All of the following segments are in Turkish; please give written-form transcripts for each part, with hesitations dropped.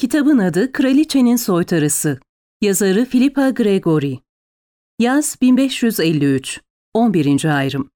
Kitabın adı Kraliçenin Soytarısı. Yazarı Philippa Gregory. Yaz 1553. 11. ayrım.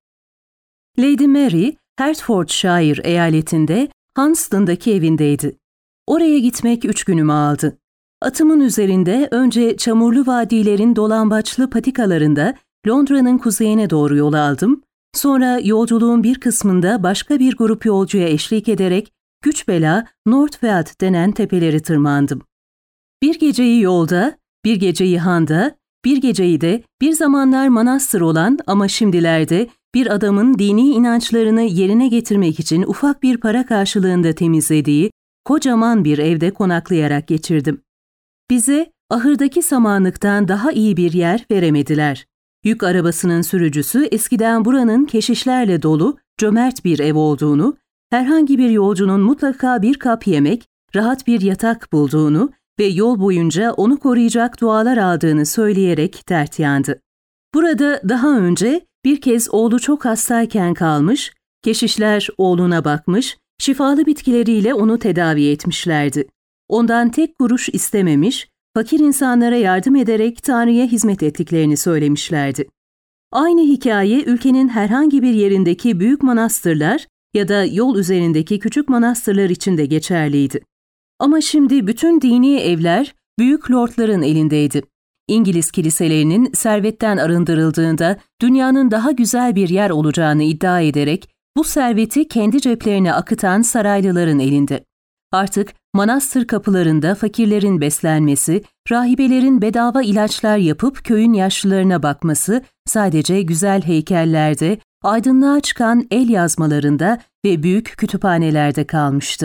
Lady Mary, Hertfordshire eyaletinde Hunstan'daki evindeydi. Oraya gitmek 3 günümü aldı. Atımın üzerinde önce çamurlu vadilerin dolambaçlı patikalarında Londra'nın kuzeyine doğru yol aldım. Sonra yolculuğun bir kısmında başka bir grup yolcuya eşlik ederek güç bela Northveld denen tepeleri tırmandım. Bir geceyi yolda, bir geceyi handa, bir geceyi de bir zamanlar manastır olan ama şimdilerde bir adamın dini inançlarını yerine getirmek için ufak bir para karşılığında temizlediği kocaman bir evde konaklayarak geçirdim. Bize ahırdaki samanlıktan daha iyi bir yer veremediler. Yük arabasının sürücüsü eskiden buranın keşişlerle dolu, cömert bir ev olduğunu, herhangi bir yolcunun mutlaka bir kap yemek, rahat bir yatak bulduğunu ve yol boyunca onu koruyacak dualar aldığını söyleyerek dert yandı. Burada daha önce bir kez oğlu çok hastayken kalmış, keşişler oğluna bakmış, şifalı bitkileriyle onu tedavi etmişlerdi. Ondan tek kuruş istememiş, fakir insanlara yardım ederek Tanrı'ya hizmet ettiklerini söylemişlerdi. Aynı hikaye ülkenin herhangi bir yerindeki büyük manastırlar ya da yol üzerindeki küçük manastırlar için de geçerliydi. Ama şimdi bütün dini evler büyük lordların elindeydi. İngiliz kiliselerinin servetten arındırıldığında dünyanın daha güzel bir yer olacağını iddia ederek bu serveti kendi ceplerine akıtan saraylıların elinde. Artık manastır kapılarında fakirlerin beslenmesi, rahibelerin bedava ilaçlar yapıp köyün yaşlılarına bakması sadece güzel heykellerde, aydınlığa çıkan el yazmalarında ve büyük kütüphanelerde kalmıştı.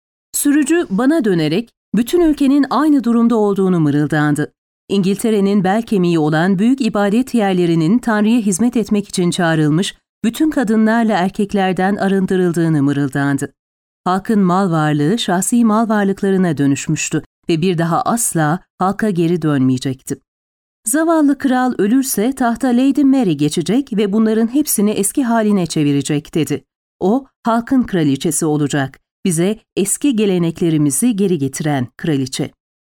Sürücü bana dönerek bütün ülkenin aynı durumda olduğunu mırıldandı. İngiltere'nin bel kemiği olan büyük ibadet yerlerinin Tanrı'ya hizmet etmek için çağrılmış bütün kadınlarla erkeklerden arındırıldığını mırıldandı. Halkın mal varlığı şahsi mal varlıklarına dönüşmüştü ve bir daha asla halka geri dönmeyecekti. Zavallı kral ölürse tahta Lady Mary geçecek ve bunların hepsini eski haline çevirecek dedi. O, halkın kraliçesi olacak, bize eski geleneklerimizi geri getiren kraliçe.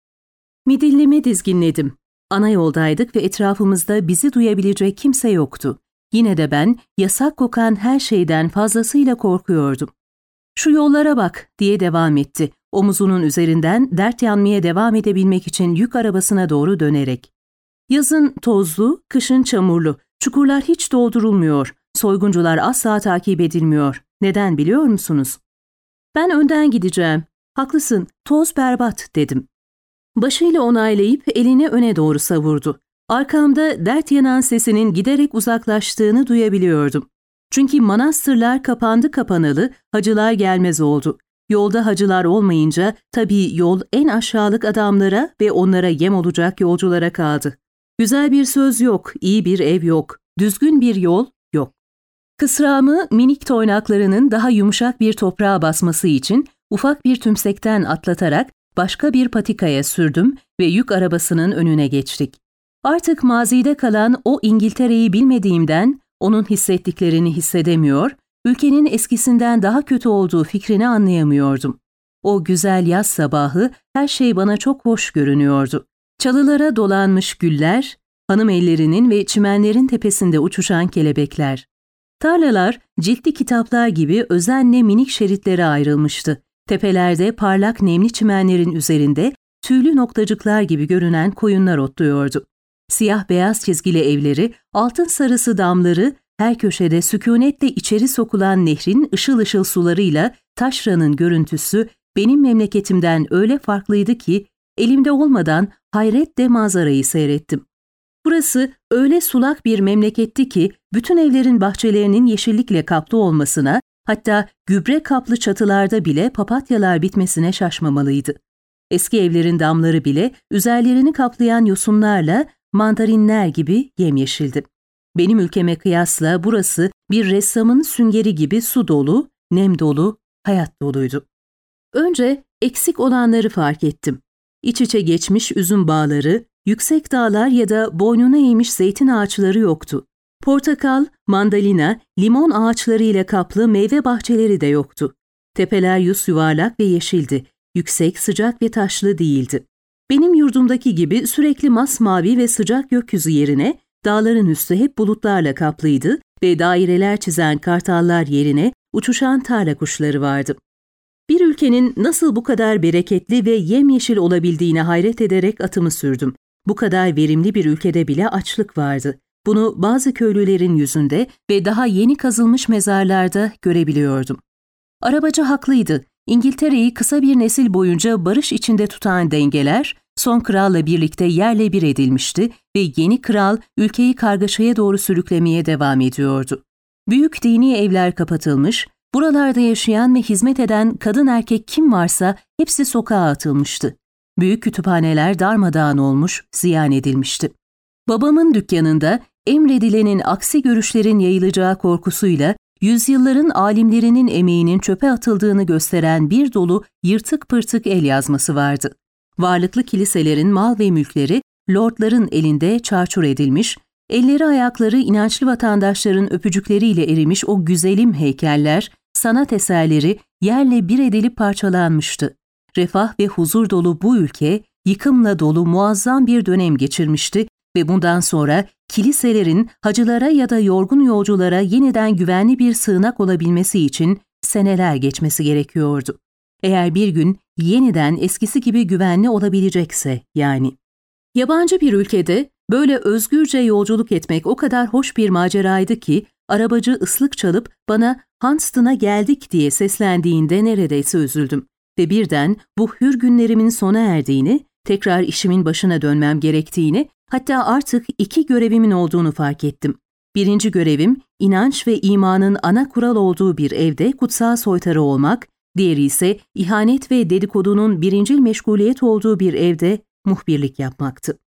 Midillimi dizginledim. Ana yoldaydık ve etrafımızda bizi duyabilecek kimse yoktu. Yine de ben yasak kokan her şeyden fazlasıyla korkuyordum. "Şu yollara bak," diye devam etti, omuzunun üzerinden dert yanmaya devam edebilmek için yük arabasına doğru dönerek. "Yazın tozlu, kışın çamurlu, çukurlar hiç doldurulmuyor, soyguncular asla takip edilmiyor. Neden biliyor musunuz?" "Ben önden gideceğim." "Haklısın, toz berbat," dedim. Başıyla onaylayıp elini öne doğru savurdu. Arkamda dert yanan sesinin giderek uzaklaştığını duyabiliyordum. Çünkü manastırlar kapandı kapanalı, hacılar gelmez oldu. Yolda hacılar olmayınca tabii yol en aşağılık adamlara ve onlara yem olacak yolculara kaldı. Güzel bir söz yok, iyi bir ev yok, düzgün bir yol yok. Kısrağımı minik toynaklarının daha yumuşak bir toprağa basması için ufak bir tümsekten atlatarak başka bir patikaya sürdüm ve yük arabasının önüne geçtik. Artık mazide kalan o İngiltere'yi bilmediğimden onun hissettiklerini hissedemiyor, ülkenin eskisinden daha kötü olduğu fikrini anlayamıyordum. O güzel yaz sabahı her şey bana çok hoş görünüyordu. Çalılara dolanmış güller, hanım ellerinin ve çimenlerin tepesinde uçuşan kelebekler. Tarlalar ciltli kitaplar gibi özenle minik şeritlere ayrılmıştı. Tepelerde parlak nemli çimenlerin üzerinde tüylü noktacıklar gibi görünen koyunlar otluyordu. Siyah beyaz çizgili evleri, altın sarısı damları, her köşede sükunetle içeri sokulan nehrin ışıl ışıl sularıyla taşranın görüntüsü benim memleketimden öyle farklıydı ki elimde olmadan hayretle manzarayı seyrettim. Burası öyle sulak bir memleketti ki bütün evlerin bahçelerinin yeşillikle kaplı olmasına, hatta gübre kaplı çatılarda bile papatyalar bitmesine şaşmamalıydı. Eski evlerin damları bile üzerlerini kaplayan yosunlarla mandarinler gibi yemyeşildi. Benim ülkeme kıyasla burası bir ressamın süngeri gibi su dolu, nem dolu, hayat doluydu. Önce eksik olanları fark ettim. İç içe geçmiş üzüm bağları, yüksek dağlar ya da boynuna eğmiş zeytin ağaçları yoktu. Portakal, mandalina, limon ağaçları ile kaplı meyve bahçeleri de yoktu. Tepeler yuvarlak ve yeşildi. yüksek, sıcak ve taşlı değildi. Benim yurdumdaki gibi sürekli masmavi ve sıcak gökyüzü yerine dağların üstü hep bulutlarla kaplıydı ve daireler çizen kartallar yerine uçuşan tarla kuşları vardı. Bir ülkenin nasıl bu kadar bereketli ve yemyeşil olabildiğine hayret ederek atımı sürdüm. Bu kadar verimli bir ülkede bile açlık vardı. Bunu bazı köylülerin yüzünde ve daha yeni kazılmış mezarlarda görebiliyordum. Arabacı haklıydı. İngiltere'yi kısa bir nesil boyunca barış içinde tutan dengeler, son kralla birlikte yerle bir edilmişti ve yeni kral ülkeyi kargaşaya doğru sürüklemeye devam ediyordu. Büyük dini evler kapatılmış, buralarda yaşayan ve hizmet eden kadın erkek kim varsa hepsi sokağa atılmıştı. Büyük kütüphaneler darmadağın olmuş, ziyan edilmişti. Babamın dükkanında emredilenin aksi görüşlerin yayılacağı korkusuyla yüzyılların alimlerinin emeğinin çöpe atıldığını gösteren bir dolu yırtık pırtık el yazması vardı. Varlıklı kiliselerin mal ve mülkleri lordların elinde çarçur edilmiş, elleri ayakları inançlı vatandaşların öpücükleriyle erimiş o güzelim heykeller, sanat eserleri yerle bir edilip parçalanmıştı. Refah ve huzur dolu bu ülke, yıkımla dolu muazzam bir dönem geçirmişti ve bundan sonra kiliselerin hacılara ya da yorgun yolculara yeniden güvenli bir sığınak olabilmesi için seneler geçmesi gerekiyordu. Eğer bir gün yeniden eskisi gibi güvenli olabilecekse yani. Yabancı bir ülkede böyle özgürce yolculuk etmek o kadar hoş bir maceraydı ki arabacı ıslık çalıp bana Hunstan'a geldik diye seslendiğinde neredeyse üzüldüm ve birden bu hür günlerimin sona erdiğini, tekrar işimin başına dönmem gerektiğini, hatta artık 2 görevimin olduğunu fark ettim. Birinci görevim, inanç ve imanın ana kural olduğu bir evde kutsal soytarı olmak, diğeri ise ihanet ve dedikodunun birincil meşguliyet olduğu bir evde muhbirlik yapmaktı.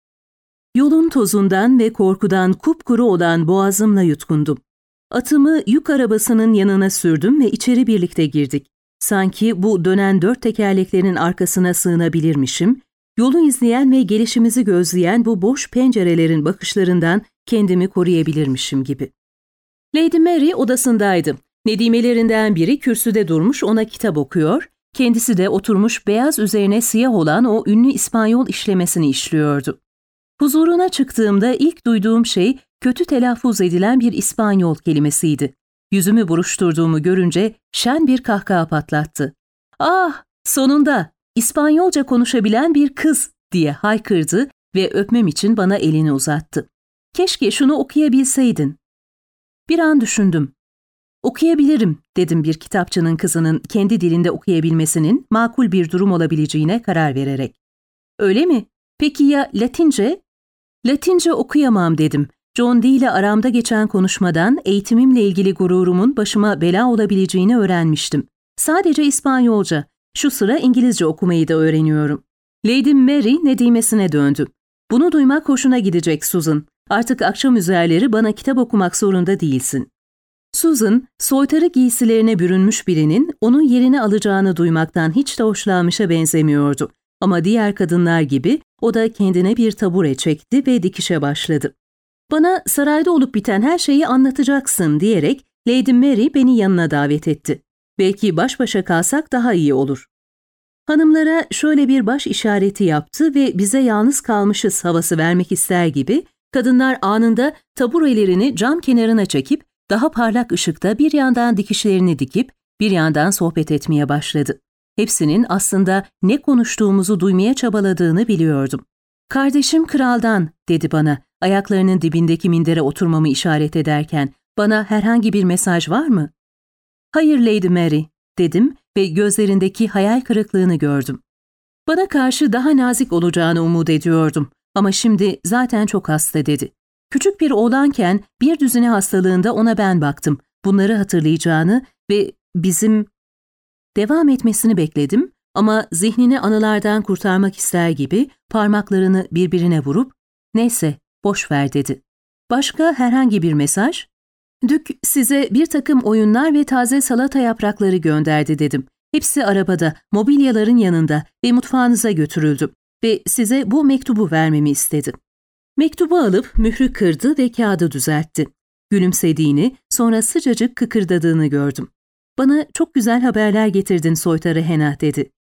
Yolun tozundan ve korkudan kupkuru olan boğazımla yutkundum. Atımı yük arabasının yanına sürdüm ve içeri birlikte girdik. Sanki bu dönen 4 tekerleklerin arkasına sığınabilirmişim, yolu izleyen ve gelişimizi gözleyen bu boş pencerelerin bakışlarından kendimi koruyabilirmişim gibi. Lady Mary odasındaydı. Nedimelerinden biri kürsüde durmuş ona kitap okuyor, kendisi de oturmuş beyaz üzerine siyah olan o ünlü İspanyol işlemesini işliyordu. Huzuruna çıktığımda ilk duyduğum şey kötü telaffuz edilen bir İspanyol kelimesiydi. Yüzümü buruşturduğumu görünce şen bir kahkaha patlattı. "Ah, sonunda! İspanyolca konuşabilen bir kız!" diye haykırdı ve öpmem için bana elini uzattı. "Keşke şunu okuyabilseydin." Bir an düşündüm. "Okuyabilirim," dedim bir kitapçının kızının kendi dilinde okuyabilmesinin makul bir durum olabileceğine karar vererek. "Öyle mi? Peki ya Latince?" "Latince okuyamam," dedim. John Dee ile aramda geçen konuşmadan eğitimimle ilgili gururumun başıma bela olabileceğini öğrenmiştim. Sadece İspanyolca, şu sıra İngilizce okumayı da öğreniyorum. Lady Mary nedimesine döndü. "Bunu duymak hoşuna gidecek Susan. Artık akşam üzerleri bana kitap okumak zorunda değilsin." Susan, soytarı giysilerine bürünmüş birinin onun yerini alacağını duymaktan hiç de hoşlanmışa benzemiyordu. Ama diğer kadınlar gibi o da kendine bir tabure çekti ve dikişe başladı. "Bana sarayda olup biten her şeyi anlatacaksın," diyerek Lady Mary beni yanına davet etti. "Belki baş başa kalsak daha iyi olur." Hanımlara şöyle bir baş işareti yaptı ve bize yalnız kalmışız havası vermek ister gibi kadınlar anında taburelerini cam kenarına çekip daha parlak ışıkta bir yandan dikişlerini dikip bir yandan sohbet etmeye başladı. Hepsinin aslında ne konuştuğumuzu duymaya çabaladığını biliyordum. "Kardeşim kraldan," dedi bana, ayaklarının dibindeki mindere oturmamı işaret ederken, "bana herhangi bir mesaj var mı?" "Hayır Lady Mary," dedim ve gözlerindeki hayal kırıklığını gördüm. Bana karşı daha nazik olacağını umut ediyordum ama şimdi zaten çok hasta dedi. Küçük bir oğlanken bir düzine hastalığında ona ben baktım. Bunları hatırlayacağını ve bizim devam etmesini bekledim ama zihnini anılardan kurtarmak ister gibi parmaklarını birbirine vurup "Neyse, boş ver," dedi. "Başka herhangi bir mesaj?" "Dük size bir takım oyunlar ve taze salata yaprakları gönderdi," dedim. "Hepsi arabada, mobilyaların yanında ve mutfağınıza götürüldü ve size bu mektubu vermemi istedi." Mektubu alıp mührü kırdı ve kağıdı düzeltti. Gülümsediğini, sonra sıcacık kıkırdadığını gördüm. "Bana çok güzel haberler getirdin soytarı Hena," dedi.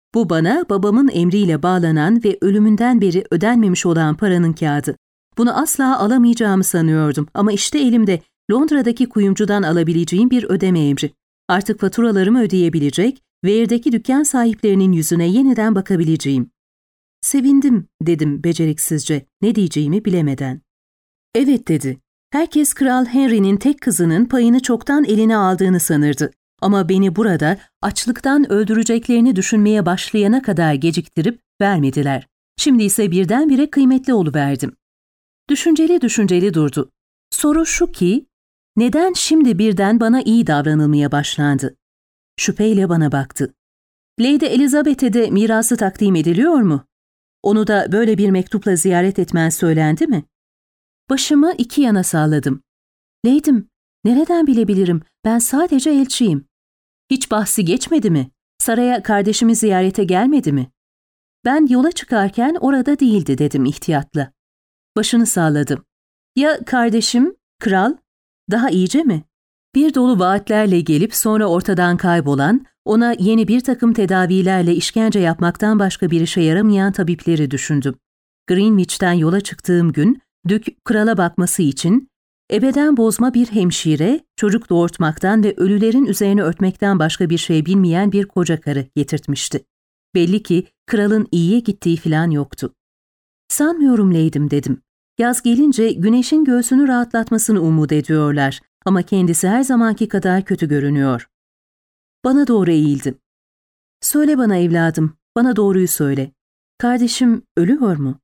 Bu bana babamın emriyle bağlanan ve ölümünden beri ödenmemiş olan paranın kağıdı. Bunu asla alamayacağımı sanıyordum ama işte elimde Londra'daki kuyumcudan alabileceğim bir ödeme emri. Artık faturalarımı ödeyebilecek, Weir'deki dükkan sahiplerinin yüzüne yeniden bakabileceğim. Sevindim, dedim beceriksizce, ne diyeceğimi bilemeden. Evet, dedi. Herkes Kral Henry'nin tek kızının payını çoktan eline aldığını sanırdı. Ama beni burada açlıktan öldüreceklerini düşünmeye başlayana kadar geciktirip vermediler. Şimdi ise birdenbire kıymetli oluverdim. Düşünceli düşünceli durdu. Soru şu ki, neden şimdi birden bana iyi davranılmaya başlandı? Şüpheyle bana baktı. Lady Elizabeth'e de mirası takdim ediliyor mu? Onu da böyle bir mektupla ziyaret etmen söylendi mi? Başımı iki yana salladım. Lady'm, nereden bilebilirim? Ben sadece elçiyim. Hiç bahsi geçmedi mi? Saraya kardeşimi ziyarete gelmedi mi? Ben yola çıkarken orada değildi, dedim ihtiyatla. Başını salladım. Ya kardeşim, kral? Daha iyice mi? Bir dolu vaatlerle gelip sonra ortadan kaybolan, ona yeni bir takım tedavilerle işkence yapmaktan başka bir işe yaramayan tabipleri düşündüm. Greenwich'ten yola çıktığım gün, Dük krala bakması için, ebeden bozma bir hemşire, çocuk doğurtmaktan ve ölülerin üzerine örtmekten başka bir şey bilmeyen bir koca karı getirtmişti. Belli ki kralın iyiye gittiği falan yoktu. Sanmıyorum Lady'm, dedim. Yaz gelince güneşin göğsünü rahatlatmasını umut ediyorlar ama kendisi her zamanki kadar kötü görünüyor. Bana doğru eğildim. Söyle bana evladım, bana doğruyu söyle. Kardeşim ölüyor mu?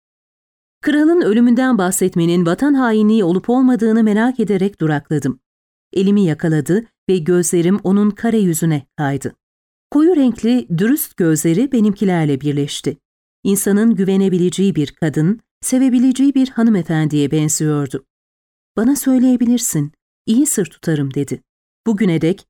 Kralın ölümünden bahsetmenin vatan hainliği olup olmadığını merak ederek durakladım. Elimi yakaladı ve gözlerim onun kare yüzüne kaydı. Koyu renkli, dürüst gözleri benimkilerle birleşti. İnsanın güvenebileceği bir kadın, sevebileceği bir hanımefendiye benziyordu. Bana söyleyebilirsin, iyi sır tutarım, dedi. Bugüne dek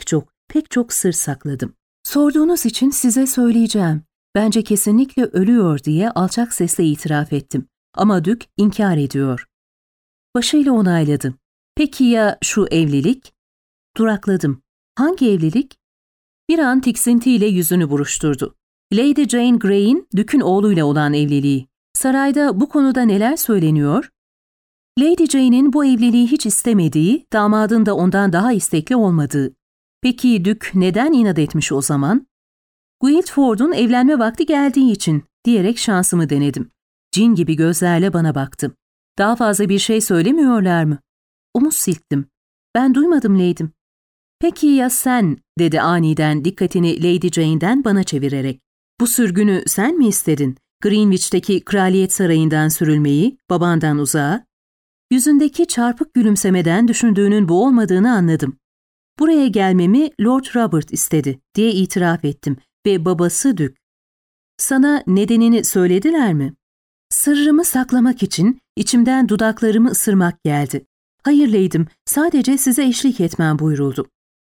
pek çok sır sakladım. Sorduğunuz için size söyleyeceğim. Bence kesinlikle ölüyor diye alçak sesle itiraf ettim. Ama Dük inkar ediyor. Başıyla onayladı. Peki ya şu evlilik? Durakladım. Hangi evlilik? Bir an tiksintiyle yüzünü buruşturdu. Lady Jane Grey'in Dük'ün oğluyla olan evliliği. Sarayda bu konuda neler söyleniyor? Lady Jane'in bu evliliği hiç istemediği, damadın da ondan daha istekli olmadığı. Peki Dük neden inat etmiş o zaman? Guildford'un evlenme vakti geldiği için diyerek şansımı denedim. Cin gibi gözlerle bana baktı. Daha fazla bir şey söylemiyorlar mı? Omuz silktim. Ben duymadım Lady'm. Peki ya sen, dedi aniden dikkatini Lady Jane'den bana çevirerek. Bu sürgünü sen mi istedin? Greenwich'teki kraliyet sarayından sürülmeyi, babandan uzağa? Yüzündeki çarpık gülümsemeden düşündüğünün bu olmadığını anladım. Buraya gelmemi Lord Robert istedi diye itiraf ettim ve babası Dük. Sana nedenini söylediler mi? Sırrımı saklamak için içimden dudaklarımı ısırmak geldi. Hayır Lady'm, sadece size eşlik etmem buyuruldu.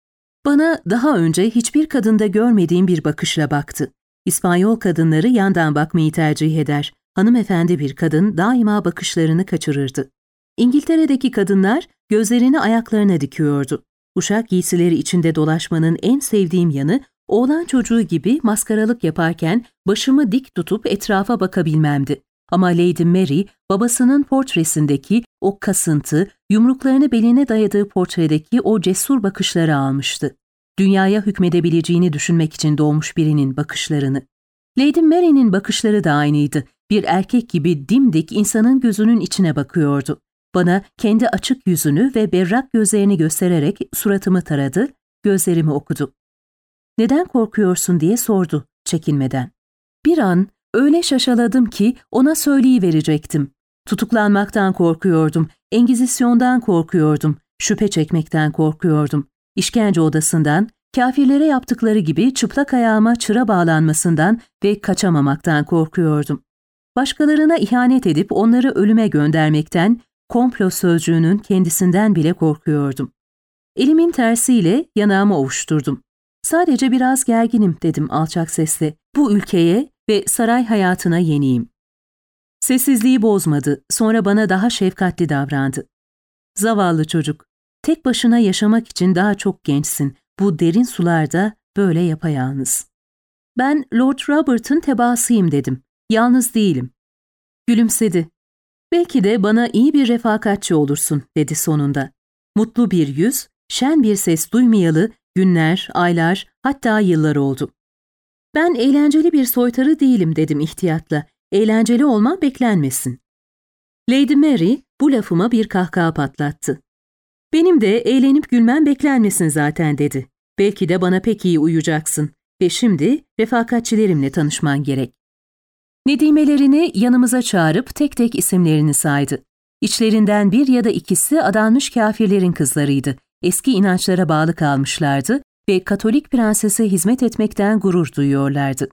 Bana daha önce hiçbir kadında görmediğim bir bakışla baktı. İspanyol kadınları yandan bakmayı tercih eder. Hanımefendi bir kadın daima bakışlarını kaçırırdı. İngiltere'deki kadınlar gözlerini ayaklarına dikiyordu. Uşak giysileri içinde dolaşmanın en sevdiğim yanı, oğlan çocuğu gibi maskaralık yaparken başımı dik tutup etrafa bakabilmemdi. Ama Lady Mary, babasının portresindeki o kasıntı, yumruklarını beline dayadığı portredeki o cesur bakışları almıştı. Dünyaya hükmedebileceğini düşünmek için doğmuş birinin bakışlarını. Lady Mary'nin bakışları da aynıydı. Bir erkek gibi dimdik insanın gözünün içine bakıyordu. Bana kendi açık yüzünü ve berrak gözlerini göstererek suratımı taradı, gözlerimi okudu. Neden korkuyorsun diye sordu çekinmeden. Bir an öyle şaşaladım ki ona söyleyiverecektim. Tutuklanmaktan korkuyordum, Engizisyon'dan korkuyordum, şüphe çekmekten korkuyordum. İşkence odasından, kafirlere yaptıkları gibi çıplak ayağıma çıra bağlanmasından ve kaçamamaktan korkuyordum. Başkalarına ihanet edip onları ölüme göndermekten, komplo sözcüğünün kendisinden bile korkuyordum. Elimin tersiyle yanağımı ovuşturdum. Sadece biraz gerginim, dedim alçak sesle. Bu ülkeye ve saray hayatına yeniyim. Sessizliği bozmadı, sonra bana daha şefkatli davrandı. Zavallı çocuk, tek başına yaşamak için daha çok gençsin. Bu derin sularda böyle yapayalnız. Ben Lord Robert'ın tebaasıyım dedim. Yalnız değilim. Gülümsedi. Belki de bana iyi bir refakatçi olursun dedi sonunda. Mutlu bir yüz, şen bir ses duymayalı günler, aylar, hatta yıllar oldu. Ben eğlenceli bir soytarı değilim dedim ihtiyatla. Eğlenceli olmam beklenmesin. Lady Mary bu lafıma bir kahkaha patlattı. Benim de eğlenip gülmem beklenmesin zaten dedi. Belki de bana pek iyi uyacaksın ve şimdi refakatçilerimle tanışman gerek. Nedimelerini yanımıza çağırıp tek tek isimlerini saydı. İçlerinden bir ya da ikisi adanmış kâfirlerin kızlarıydı. Eski inançlara bağlı kalmışlardı ve Katolik prensese hizmet etmekten gurur duyuyorlardı.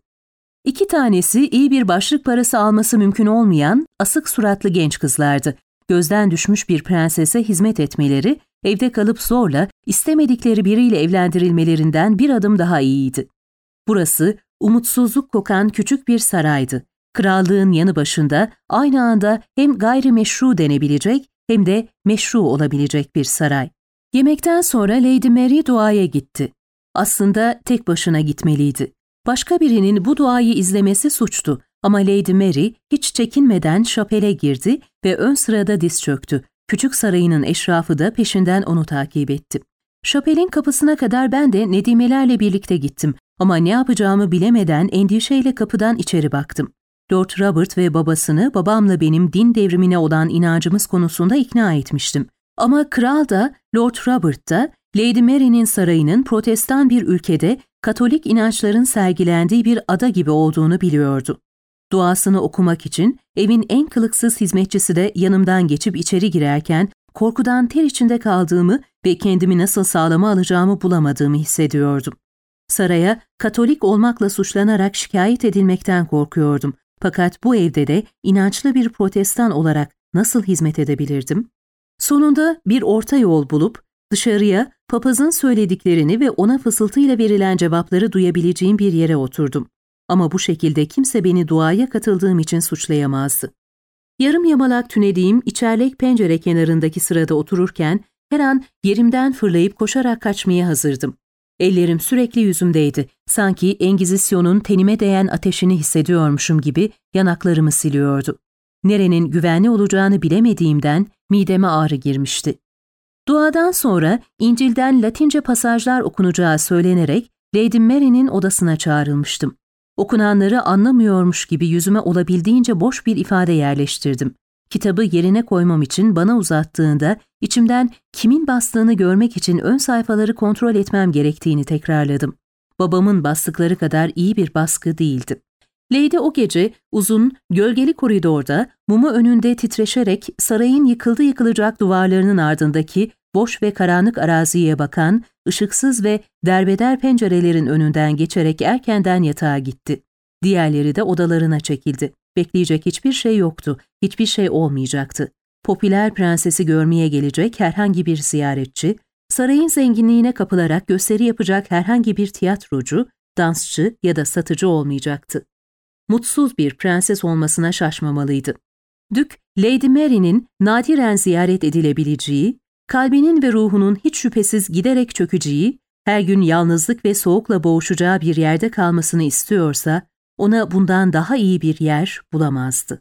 2 tanesi iyi bir başlık parası alması mümkün olmayan asık suratlı genç kızlardı. Gözden düşmüş bir prensese hizmet etmeleri, evde kalıp zorla istemedikleri biriyle evlendirilmelerinden bir adım daha iyiydi. Burası umutsuzluk kokan küçük bir saraydı. Krallığın yanı başında aynı anda hem gayrimeşru denebilecek hem de meşru olabilecek bir saray. Yemekten sonra Lady Mary duaya gitti. Aslında tek başına gitmeliydi. Başka birinin bu duayı izlemesi suçtu ama Lady Mary hiç çekinmeden şapele girdi ve ön sırada diz çöktü. Küçük sarayının eşrafı da peşinden onu takip etti. Şapelin kapısına kadar ben de nedimelerle birlikte gittim ama ne yapacağımı bilemeden endişeyle kapıdan içeri baktım. Lord Robert ve babasını babamla benim din devrimine olan inancımız konusunda ikna etmiştim. Ama kral da, Lord Robert da, Lady Mary'nin sarayının protestan bir ülkede Katolik inançların sergilendiği bir ada gibi olduğunu biliyordu. Duasını okumak için evin en kılıksız hizmetçisi de yanımdan geçip içeri girerken korkudan ter içinde kaldığımı ve kendimi nasıl sağlama alacağımı bulamadığımı hissediyordum. Saraya Katolik olmakla suçlanarak şikayet edilmekten korkuyordum. Fakat bu evde de inançlı bir protestan olarak nasıl hizmet edebilirdim? Sonunda bir orta yol bulup dışarıya papazın söylediklerini ve ona fısıltıyla verilen cevapları duyabileceğim bir yere oturdum. Ama bu şekilde kimse beni duaya katıldığım için suçlayamazdı. Yarım yamalak tünediğim içerlek pencere kenarındaki sırada otururken her an yerimden fırlayıp koşarak kaçmaya hazırdım. Ellerim sürekli yüzümdeydi. Sanki Engizisyon'un tenime değen ateşini hissediyormuşum gibi yanaklarımı siliyordu. Nerenin güvenli olacağını bilemediğimden mideme ağrı girmişti. Duadan sonra İncil'den Latince pasajlar okunacağı söylenerek Lady Mary'nin odasına çağrılmıştım. Okunanları anlamıyormuş gibi yüzüme olabildiğince boş bir ifade yerleştirdim. Kitabı yerine koymam için bana uzattığında içimden kimin bastığını görmek için ön sayfaları kontrol etmem gerektiğini tekrarladım. Babamın bastıkları kadar iyi bir baskı değildi. Lady o gece uzun, gölgeli koridorda mumu önünde titreşerek sarayın yıkıldı yıkılacak duvarlarının ardındaki boş ve karanlık araziye bakan, ışıksız ve derbeder pencerelerin önünden geçerek erkenden yatağa gitti. Diğerleri de odalarına çekildi. Bekleyecek hiçbir şey yoktu, hiçbir şey olmayacaktı. Popüler prensesi görmeye gelecek herhangi bir ziyaretçi, sarayın zenginliğine kapılarak gösteri yapacak herhangi bir tiyatrocu, dansçı ya da satıcı olmayacaktı. Mutsuz bir prenses olmasına şaşmamalıydı. Dük, Lady Mary'nin nadiren ziyaret edilebileceği, kalbinin ve ruhunun hiç şüphesiz giderek çökeceği, her gün yalnızlık ve soğukla boğuşacağı bir yerde kalmasını istiyorsa, ona bundan daha iyi bir yer bulamazdı.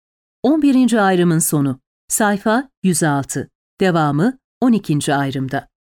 11. ayrımın sonu. Sayfa 106. Devamı 12. ayrımda.